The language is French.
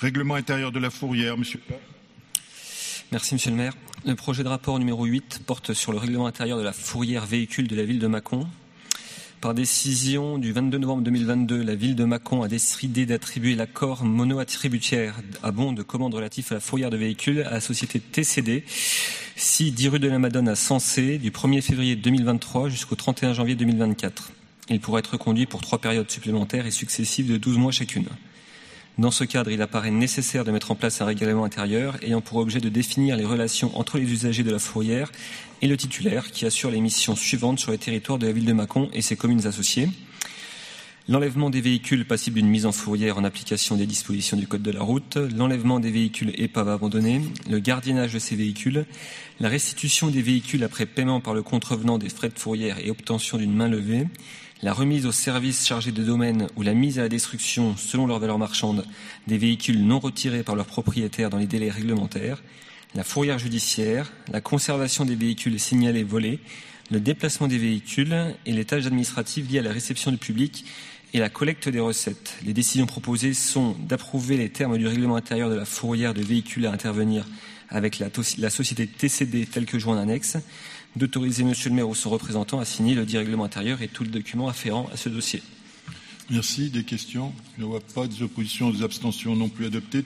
Règlement intérieur de la Fourrière, Monsieur Plat. Merci Monsieur le maire. Le projet de rapport numéro 8 porte sur le règlement intérieur de la Fourrière véhicule de la ville de Mâcon. Par décision du 22 novembre 2022, la ville de Mâcon a décidé d'attribuer l'accord mono-attributaire à bon de commande relatif à la fourrière de véhicules à la société TCD, 10 rue de la Madone à Sensé, du 1er février 2023 jusqu'au 31 janvier 2024. Il pourra être reconduit pour 3 périodes supplémentaires et successives de 12 mois chacune. Dans ce cadre, il apparaît nécessaire de mettre en place un règlement intérieur ayant pour objet de définir les relations entre les usagers de la fourrière et le titulaire qui assure les missions suivantes sur les territoires de la ville de Mâcon et ses communes associées. L'enlèvement des véhicules passibles d'une mise en fourrière en application des dispositions du Code de la route, l'enlèvement des véhicules épaves abandonnés, le gardiennage de ces véhicules, la restitution des véhicules après paiement par le contrevenant des frais de fourrière et obtention d'une main levée, la remise au service chargé de domaine ou la mise à la destruction, selon leur valeur marchande, des véhicules non retirés par leurs propriétaires dans les délais réglementaires, la fourrière judiciaire, la conservation des véhicules signalés volés, le déplacement des véhicules et les tâches administratives liées à la réception du public et la collecte des recettes. Les décisions proposées sont d'approuver les termes du règlement intérieur de la fourrière de véhicules à intervenir avec la société TCD telle que joint en annexe, d'autoriser Monsieur le maire ou son représentant à signer le dit règlement intérieur et tout le document afférent à ce dossier. Merci. Des questions? Je ne vois pas des oppositions, des abstentions non plus adoptées.